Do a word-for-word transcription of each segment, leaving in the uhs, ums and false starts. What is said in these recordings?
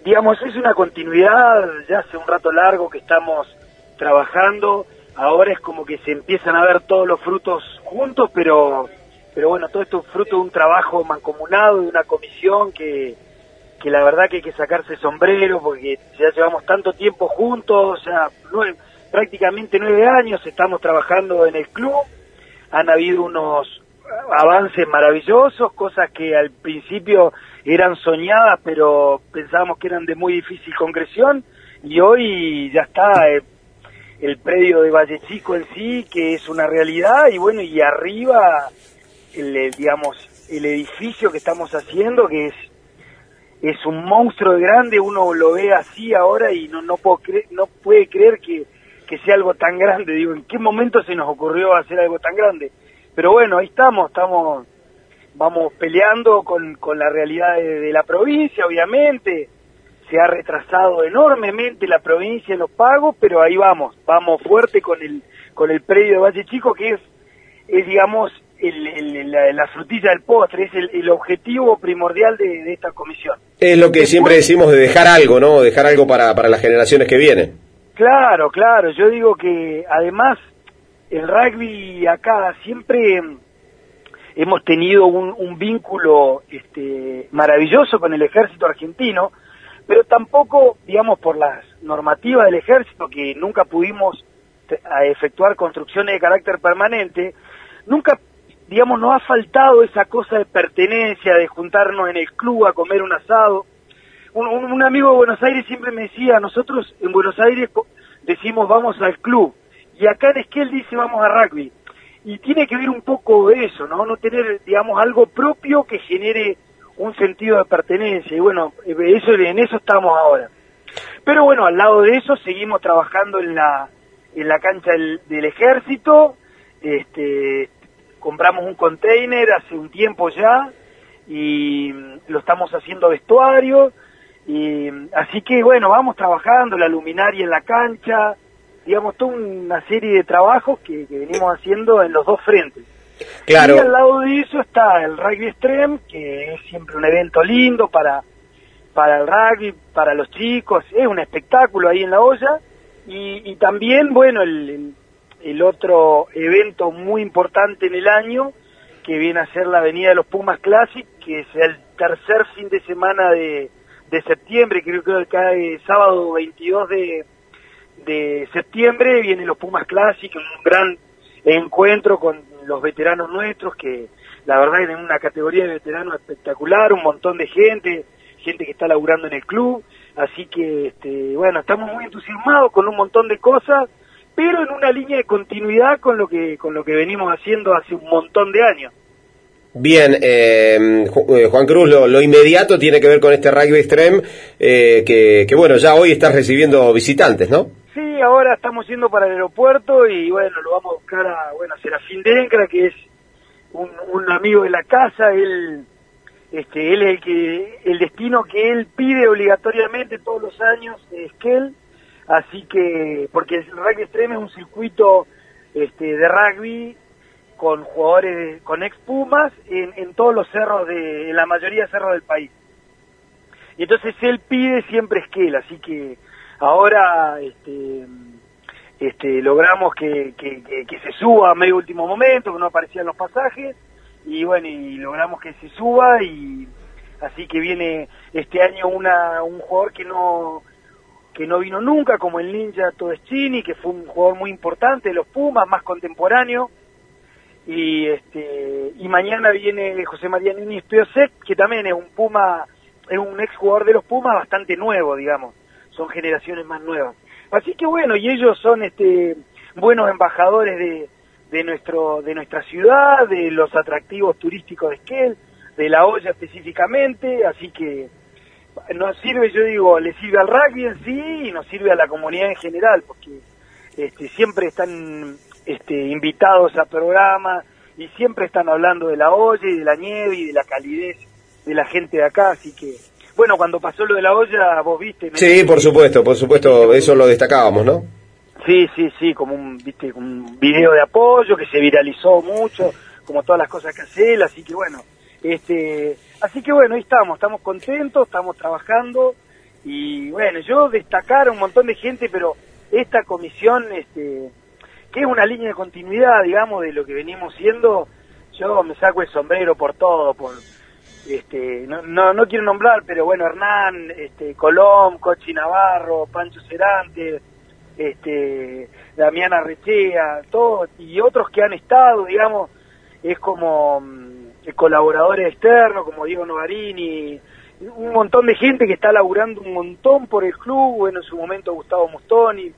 digamos, es una continuidad, ya hace un rato largo que estamos trabajando, ahora es como que se empiezan a ver todos los frutos juntos, pero pero bueno, todo esto es fruto de un trabajo mancomunado, de una comisión que, que la verdad que hay que sacarse el sombrero, porque ya llevamos tanto tiempo juntos, o sea, nueve, prácticamente nueve años estamos trabajando en el club, han habido unos avances maravillosos, cosas que al principio eran soñadas, pero pensábamos que eran de muy difícil concreción, y hoy ya está eh, el predio de Valle Chico en sí, que es una realidad, y bueno, y arriba, el, el, digamos, el edificio que estamos haciendo, que es es un monstruo de grande, uno lo ve así ahora y no no puedo cre no puede creer que, que sea algo tan grande. Digo, ¿en qué momento se nos ocurrió hacer algo tan grande? Pero bueno, ahí estamos, estamos, vamos peleando con, con la realidad de, de la provincia, obviamente. Se ha retrasado enormemente la provincia en los pagos, pero ahí vamos, vamos fuerte con el con el predio de Valle Chico, que es, es digamos, el, el, la, la frutilla del postre, es el, el objetivo primordial de, de esta comisión. Es lo que Después, siempre decimos de dejar algo, ¿no? Dejar algo para, para las generaciones que vienen. Claro, claro, yo digo que además el rugby acá siempre hemos tenido un, un vínculo este, maravilloso con el ejército argentino, pero tampoco, digamos, por las normativas del ejército, que nunca pudimos efectuar construcciones de carácter permanente, nunca, digamos, nos ha faltado esa cosa de pertenencia, de juntarnos en el club a comer un asado. Un, un, un amigo de Buenos Aires siempre me decía, nosotros en Buenos Aires decimos vamos al club, y acá en Esquel dice vamos a rugby. Y tiene que ver un poco de eso, ¿no? No tener, digamos, algo propio que genere un sentido de pertenencia, y bueno, eso en eso estamos ahora. Pero bueno, al lado de eso seguimos trabajando en la en la cancha del, del ejército, este, compramos un container hace un tiempo ya, y lo estamos haciendo vestuario, y así que bueno, vamos trabajando, la luminaria en la cancha, digamos, toda una serie de trabajos que, que venimos haciendo en los dos frentes. Claro. Y al lado de eso está el Rugby Extreme, que es siempre un evento lindo para, para el rugby, para los chicos, es un espectáculo ahí en La Olla, y, y también, bueno, el, el, el otro evento muy importante en el año, que viene a ser la Avenida de los Pumas Classic, que es el tercer fin de semana de, de septiembre, creo que cae sábado veintidós de, de septiembre, vienen los Pumas Classic, un gran encuentro con los veteranos nuestros, que la verdad es en una categoría de veteranos espectacular, un montón de gente, gente que está laburando en el club, así que, este, bueno, estamos muy entusiasmados con un montón de cosas, pero en una línea de continuidad con lo que con lo que venimos haciendo hace un montón de años. Bien, eh, Juan Cruz, lo, lo inmediato tiene que ver con este Rugby Extreme, eh, que, que bueno, ya hoy estás recibiendo visitantes, ¿no? Sí, ahora estamos yendo para el aeropuerto y bueno, lo vamos a buscar a, bueno, a Serafín Dencra, que es un, un amigo de la casa, él, este, él es el que, el destino que él pide obligatoriamente todos los años de Esquel, así que, porque el Rugby Extreme es un circuito, este, de rugby con jugadores, con ex Pumas en, en todos los cerros de, en la mayoría de cerros del país. Y entonces él pide siempre Esquel, así que ahora este, este, logramos que, que, que, que se suba a medio último momento, que no aparecían los pasajes, y bueno, y logramos que se suba, y así que viene este año una un jugador que no que no vino nunca, como el Ninja Todeschini, que fue un jugador muy importante de los Pumas, más contemporáneo, y este y mañana viene José María Núñez Piosek, que también es un Puma, es un ex jugador de los Pumas bastante nuevo, digamos, son generaciones más nuevas. Así que bueno, y ellos son este buenos embajadores de, de nuestro de nuestra ciudad, de los atractivos turísticos de Esquel, de La Olla específicamente, así que nos sirve, yo digo, le sirve al rugby en sí y nos sirve a la comunidad en general, porque este siempre están este invitados a programas y siempre están hablando de La Olla y de la nieve y de la calidez de la gente de acá, así que bueno, cuando pasó lo de La Olla, vos viste. Sí, por supuesto, por supuesto, eso lo destacábamos, ¿no? Sí, sí, sí, como un, viste, un video de apoyo que se viralizó mucho, como todas las cosas que hace él, así que bueno, este, así que bueno, ahí estamos, estamos contentos, estamos trabajando, y bueno, yo destacar a un montón de gente, pero esta comisión, este, que es una línea de continuidad, digamos, de lo que venimos siendo, yo me saco el sombrero por todo, por este, no, no, no quiero nombrar, pero bueno, Hernán, este, Colón, Cochi Navarro, Pancho Cerante, este, Damiana Rechea, todos, y otros que han estado, digamos, es como um, colaboradores externos, como Diego Novarini, un montón de gente que está laburando un montón por el club, bueno, en su momento Gustavo Mustoni,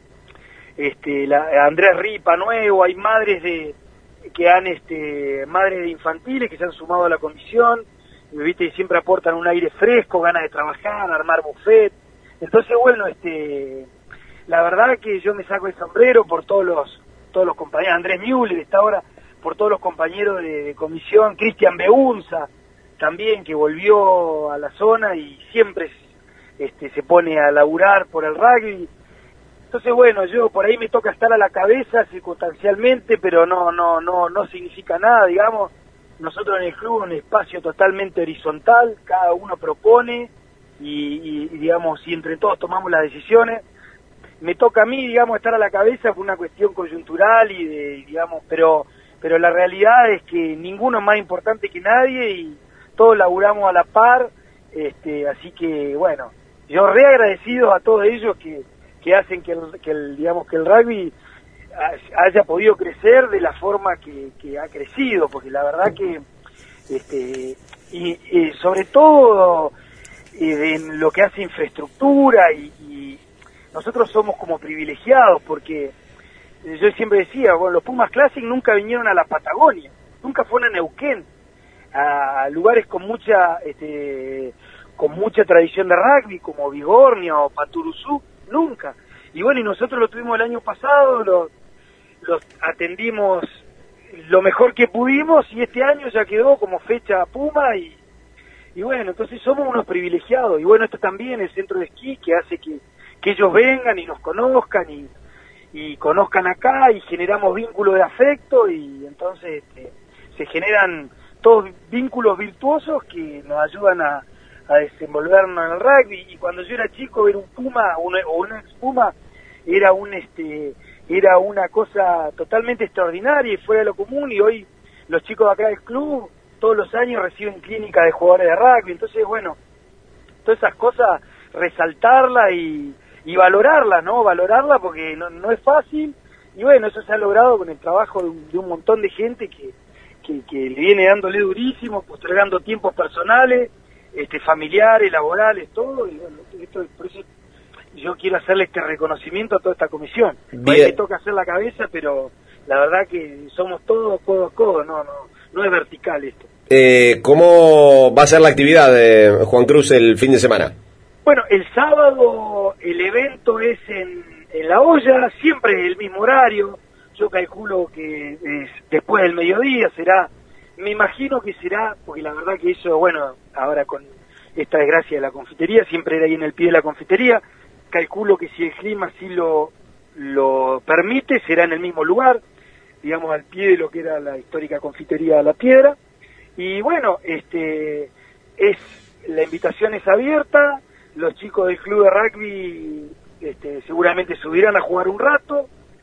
este, la, Andrés Ripa nuevo, hay madres de que han, este, madres de infantiles que se han sumado a la comisión, y, viste, y siempre aportan un aire fresco, ganas de trabajar, armar buffet, entonces bueno, este, la verdad que yo me saco el sombrero por todos los, todos los compañeros, Andrés Müller está ahora, por todos los compañeros de, de comisión, Cristian Beunza, también, que volvió a la zona y siempre este, se pone a laburar por el rugby. Entonces, bueno, yo por ahí me toca estar a la cabeza circunstancialmente, pero no no no no significa nada, digamos. Nosotros en el club un espacio totalmente horizontal, cada uno propone y, y, y digamos, y entre todos tomamos las decisiones. Me toca a mí, digamos, estar a la cabeza por una cuestión coyuntural y de, digamos, pero pero la realidad es que ninguno es más importante que nadie y todos laburamos a la par, este, así que bueno, yo re agradecido a todos ellos que, que hacen que el, que el, digamos, que el rugby haya podido crecer de la forma que, que ha crecido, porque la verdad que, este, y, y sobre todo eh, en lo que hace infraestructura y, y nosotros somos como privilegiados, porque yo siempre decía, bueno, los Pumas Classic nunca vinieron a la Patagonia, nunca fueron a Neuquén, a lugares con mucha este, con mucha tradición de rugby como Vigornia o Paturuzú, nunca. Y bueno, y nosotros lo tuvimos el año pasado, los lo atendimos lo mejor que pudimos y este año ya quedó como fecha Puma y, y bueno, entonces somos unos privilegiados. Y bueno, esto también, el centro de esquí, que hace que, que ellos vengan y nos conozcan y, y conozcan acá y generamos vínculos de afecto y entonces este, se generan todos vínculos virtuosos que nos ayudan a, a desenvolvernos en el rugby. Y cuando yo era chico, ver un Puma o un, o un ex Puma era un este era una cosa totalmente extraordinaria y fuera de lo común, y hoy los chicos de acá del club todos los años reciben clínicas de jugadores de rugby. Entonces bueno, todas esas cosas resaltarlas y, y valorarlas, ¿no? Valorarlas porque no, no es fácil, y bueno, eso se ha logrado con el trabajo de un, de un montón de gente que Que, que le viene dándole durísimo, postergando tiempos personales, este, familiares, laborales, todo, y bueno, esto, por eso yo quiero hacerle este reconocimiento a toda esta comisión. Bien. Me toca hacer la cabeza, pero la verdad que somos todos codo a codo, no, no, no es vertical esto. Eh, ¿Cómo va a ser la actividad de Juan Cruz el fin de semana? Bueno, el sábado el evento es en, en La Olla, siempre el mismo horario. Yo calculo que es después del mediodía será, me imagino que será, porque la verdad que eso, bueno, ahora con esta desgracia de la confitería, siempre era ahí en el pie de la confitería, calculo que si el clima sí lo, lo permite, será en el mismo lugar, digamos al pie de lo que era la histórica confitería La Piedra, y bueno, este, es, la invitación es abierta, los chicos del club de rugby este, seguramente subirán a jugar un rato.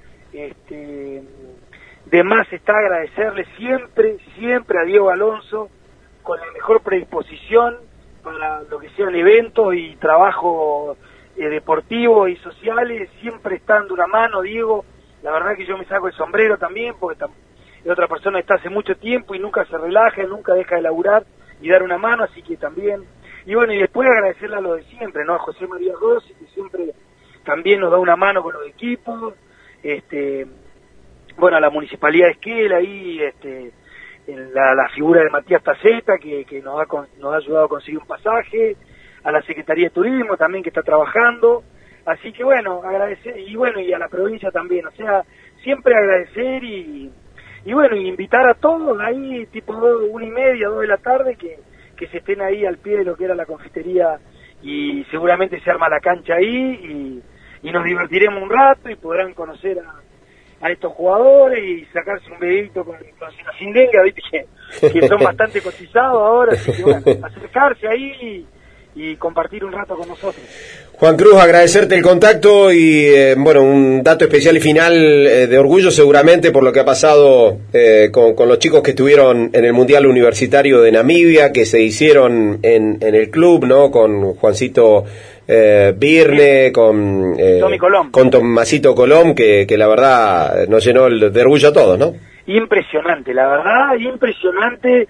Este, de más está agradecerle siempre, siempre a Diego Alonso, con la mejor predisposición para lo que sean eventos y trabajo eh, deportivos y sociales, siempre está dando una mano, Diego. La verdad que yo me saco el sombrero también, porque es otra persona que está hace mucho tiempo y nunca se relaja, nunca deja de laburar y dar una mano, así que también. Y bueno, y después agradecerle a lo de siempre, ¿no? A José María Rossi, que siempre también nos da una mano con los equipos. Este, bueno, a la Municipalidad de Esquel, ahí, este, en la, la figura de Matías Taceta, que, que nos, ha, nos ha ayudado a conseguir un pasaje, a la Secretaría de Turismo también, que está trabajando, así que bueno, agradecer, y bueno, y a la provincia también, o sea, siempre agradecer y, y bueno, y invitar a todos ahí, tipo dos, una y media, dos de la tarde, que, que se estén ahí al pie de lo que era la confitería, y seguramente se arma la cancha ahí, y y nos divertiremos un rato y podrán conocer a, a estos jugadores y sacarse un videito con, con Sinafindenga, ¿viste? Que, que son bastante cotizados ahora, así que bueno, acercarse ahí y compartir un rato con nosotros. Juan Cruz, agradecerte el contacto y, eh, bueno, un dato especial y final eh, de orgullo seguramente por lo que ha pasado eh, con, con los chicos que estuvieron en el Mundial Universitario de Namibia, que se hicieron en, en el club, ¿no? Con Juancito eh, Birne, con, eh, con Tomasito Colom, que, que la verdad nos llenó de orgullo a todos, ¿no? Impresionante, la verdad, impresionante.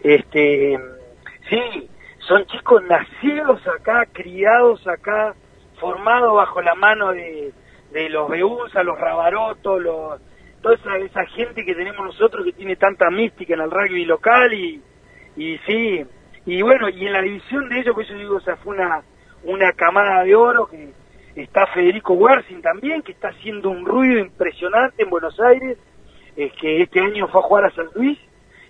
Este, sí, son chicos nacidos acá, criados acá, formados bajo la mano de, de los Beunza, los Rabaroto, los, toda esa, esa gente que tenemos nosotros que tiene tanta mística en el rugby local y, y sí, y bueno, y en la división de ellos, pues yo digo, o sea, fue una, una camada de oro, que está Federico Wersing también, que está haciendo un ruido impresionante en Buenos Aires, es que este año fue a jugar a San Luis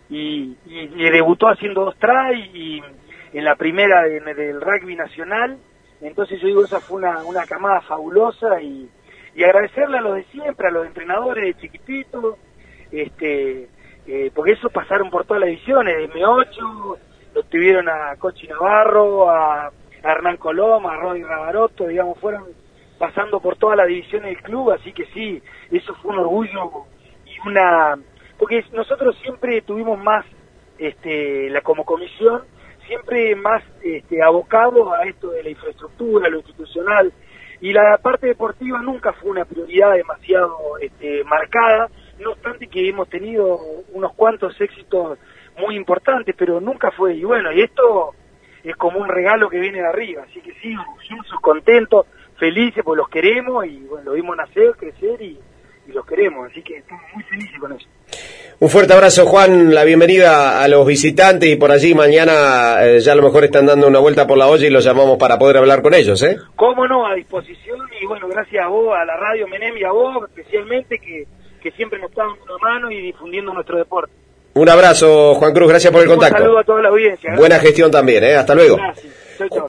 y, y, y debutó haciendo dos tries y en la primera de, del rugby nacional. Entonces yo digo, esa fue una, una camada fabulosa y, y agradecerle a los de siempre, a los entrenadores de chiquititos, este, eh, porque esos pasaron por todas las divisiones, de eme ocho, lo tuvieron a Cochi Navarro, a, a Hernán Colom, a Roddy Rabaroto, digamos, fueron pasando por todas las divisiones del club, así que sí, eso fue un orgullo y una, porque nosotros siempre tuvimos más, este, la como comisión, siempre más este, abocado a esto de la infraestructura, lo institucional, y la parte deportiva nunca fue una prioridad demasiado este, marcada, no obstante que hemos tenido unos cuantos éxitos muy importantes, pero nunca fue, y bueno, y esto es como un regalo que viene de arriba, así que sí, orgullosos, contentos, felices, pues los queremos, y bueno, lo vimos nacer, crecer, y, y los queremos, así que estamos muy felices con eso. Un fuerte abrazo, Juan, la bienvenida a los visitantes y por allí mañana eh, ya a lo mejor están dando una vuelta por la olla y los llamamos para poder hablar con ellos, ¿eh? Cómo no, a disposición y bueno, gracias a vos, a la radio Menem y a vos especialmente que, que siempre nos están dando una mano y difundiendo nuestro deporte. Un abrazo, Juan Cruz, gracias por el contacto. Un saludo a toda la audiencia. Gracias. Buena gestión también, ¿eh? Hasta luego. Gracias. Chau, chau.